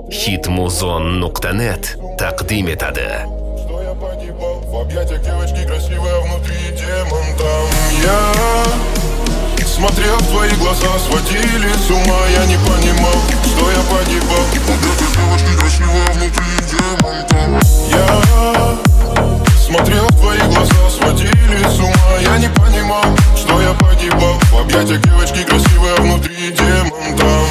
Hitmuzon.net taqdim etadi. В объятиях девочки красивая, внутри демон там. Я смотрел в твои глаза, сводили с ума. Я не понимал, что я погибал. В объятиях девочки красивая, внутри демон там. Я смотрел в твои глаза, сводили с ума. Я не понимал, что я погибал. В объятиях девочки красивая, внутри демон там.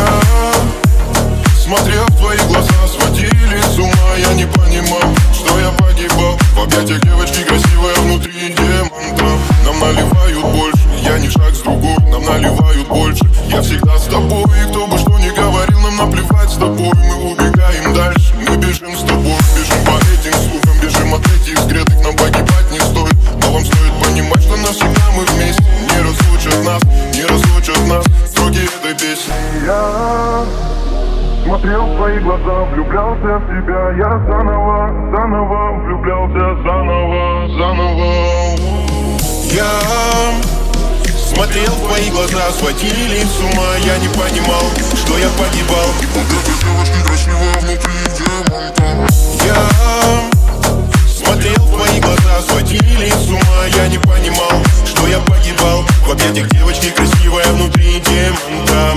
Я смотрел в твои глаза, сводили с ума. Я не понимал, что я погибал. В объятиях девочки красивая, внутри демон там. Нам наливают больше, я не шаг с другой. Нам наливают больше, я всегда с тобой. И кто бы что ни говорил, нам наплевать с тобой. Мы убегаем дальше, мы бежим с тобой. Бежим по этим слухам, бежим от этих взглядов. Нам погибать не стоит, но вам стоит понимать, что навсегда мы вместе. Не разлучат нас, не разлучат нас строки этой песни. Я смотрел в твои глаза, влюблялся в тебя. Я заново, заново влюблялся, заново. Я смотрел в твои глаза, сводили с ума. Я не понимал, что я погибал. Девочки красивая, внутри демон там. Я смотрел в твои глаза, сводили с ума. Я не понимал, что я погибал. В объятиях девочки красивая, внутри демон там.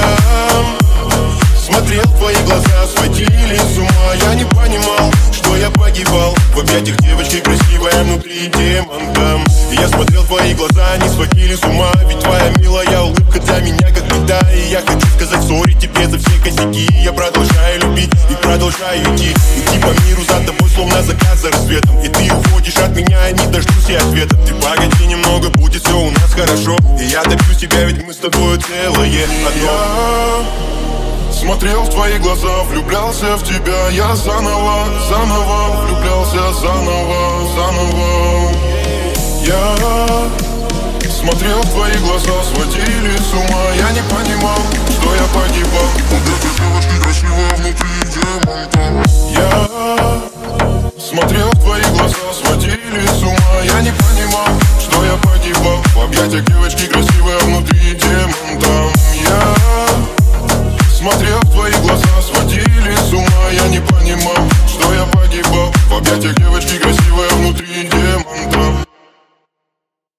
Смотрел в твои глаза, сводили с ума. Я не понимал, что я погибал. В объятиях девочки красивая, внутри демон там. И я смотрел в твои глаза, они сводили с ума. Ведь твоя милая улыбка для меня как беда. И я хочу сказать сори тебе за все косяки. Я продолжаю любить и продолжаю идти. Идти по миру за тобой, словно закат за рассветом. И ты уходишь от меня, не дождусь я ответа. Ты погоди немного, будет все у нас хорошо. И я добьюсь тебя, ведь мы с тобой целое одно. Смотрел в твои глаза, влюблялся в тебя. Я заново, заново влюблялся, заново. Я смотрел в твои глаза, сводили с ума. Я не понимал, что я погибал. В девочки красивая, внутри демон там. Я смотрел в твои глаза, сводили с ума. Я не понимал, что я погибал. В объятиях девочки красивая, внутри